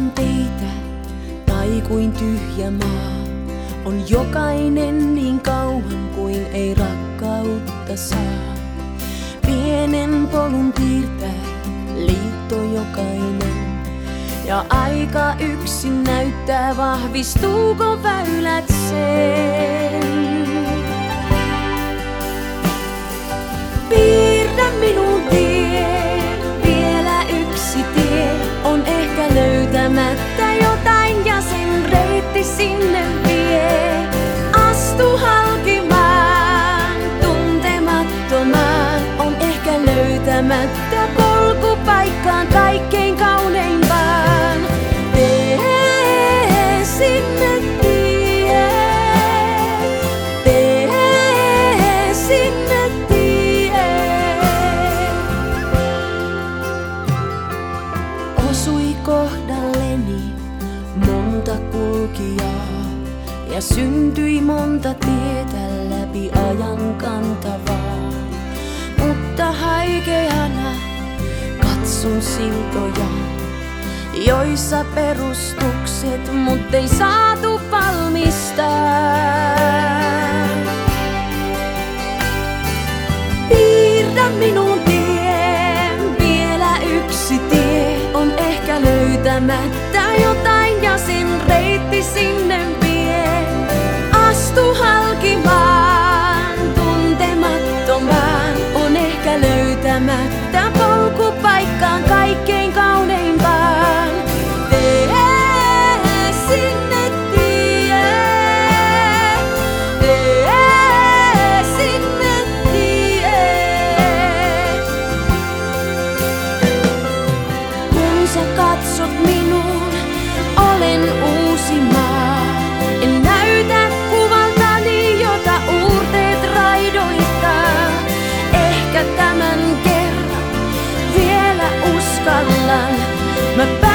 ilman teitä, tai kuin tyhjä maa, on jokainen niin kauan kuin ei rakkautta saa. Pienen polun piirtää liitto jokainen, ja aika yksin näyttää, vahvistuuko väylät sen. Piirrä minun tie, vielä yksi tie, on ehkä löytämättä jotain ja sen reitti sinne vie. Astu halkimaan, tuntemattomaan, on ehkä löytämättä polku paikkaan kaikkein kauneimpaan. Tee sinne tie, tee sinne tie. Osui kohdalleni monta kulkijaa ja syntyi monta tietä läpi ajan kantavaa. Mutta haikeana katson siltoja, joissa perustukset, muttei saatu valmistaa. Piirrä minun tien, vielä yksi tie, on ehkä löytämättä jotain ja sen reitti sinne vie. Astu halkimaan, tuntemattomaan, on ehkä löytämättä polku paikkaan kaikkein kauneimpaan. Tee sinne tie, tee sinne tie. Kun sä katsot minuun, olen uusi maa. En näytä kuvaltani, jota uurteet raidoittaa. Ehkä tämän kerran vielä uskallan. Mä